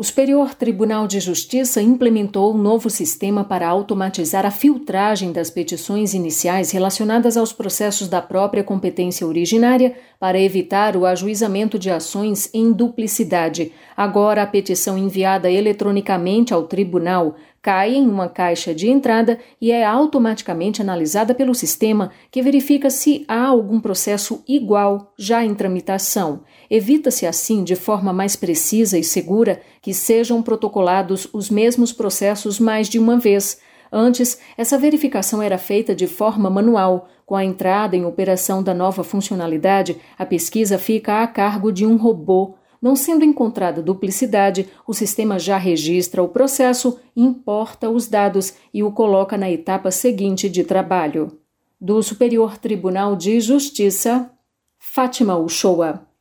O Superior Tribunal de Justiça implementou um novo sistema para automatizar a filtragem das petições iniciais relacionadas aos processos da própria competência originária para evitar o ajuizamento de ações em duplicidade. Agora, a petição enviada eletronicamente ao tribunal cai em uma caixa de entrada e é automaticamente analisada pelo sistema, que verifica se há algum processo igual já em tramitação. Evita-se, assim, de forma mais precisa e segura, que sejam protocolados os mesmos processos mais de uma vez. Antes, essa verificação era feita de forma manual. Com a entrada em operação da nova funcionalidade, a pesquisa fica a cargo de um robô. Não sendo encontrada duplicidade, o sistema já registra o processo, importa os dados e o coloca na etapa seguinte de trabalho. Do Superior Tribunal de Justiça, Fátima Uchoa.